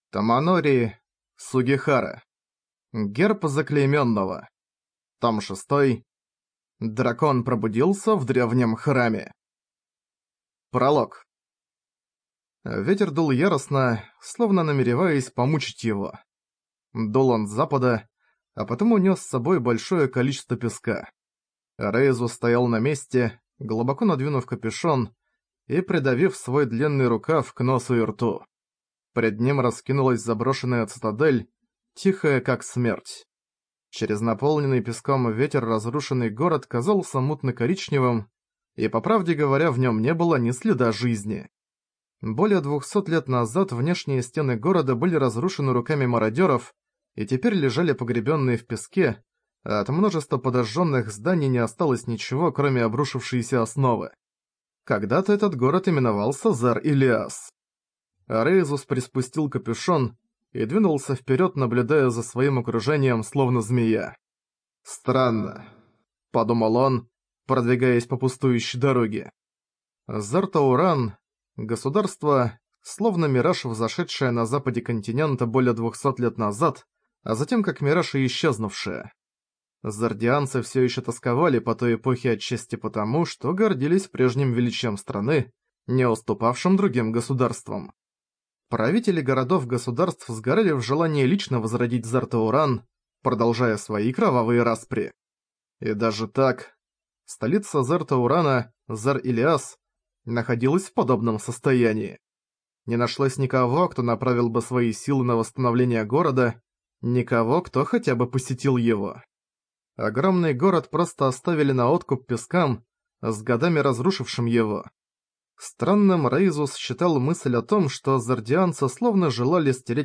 Таманори Сугихара. Герб заклейменного. Том 6. Дракон пробудился в древнем храме. Пролог. Ветер дул яростно, словно намереваясь помучить его. Дул он с запада, а потом унес с собой большое количество песка. Рейзу стоял на месте, глубоко надвинув капюшон и придавив свой длинный рукав к носу и рту. Пред ним раскинулась заброшенная цитадель, тихая как смерть. Через наполненный песком ветер разрушенный город казался мутно-коричневым, и, по правде говоря, в нем не было ни следа жизни. Более 200 лет назад внешние стены города были разрушены руками мародеров и теперь лежали погребенные в песке, а от множества подожженных зданий не осталось ничего, кроме обрушившейся основы. Когда-то этот город именовался Зар-Илиас. Рейзус приспустил капюшон и двинулся вперед, наблюдая за своим окружением, словно змея. «Странно», — подумал он, продвигаясь по пустующей дороге. Зар-Тауран — государство, словно мираж, взошедшее на западе континента более 200 лет назад, а затем как мираж и исчезнувшее. Зардианцы все еще тосковали по той эпохе отчасти потому, что гордились прежним величием страны, не уступавшим другим государствам. Правители городов-государств сгорали в желании лично возродить Зар-Тауран, продолжая свои кровавые распри. И даже так, столица Зар-Таурана, Зар-Илиас, находилась в подобном состоянии. Не нашлось никого, кто направил бы свои силы на восстановление города, никого, кто хотя бы посетил его. Огромный город просто оставили на откуп пескам, с годами разрушившим его. Странным Рейзус считал мысль о том, что зардианцы словно желали стереть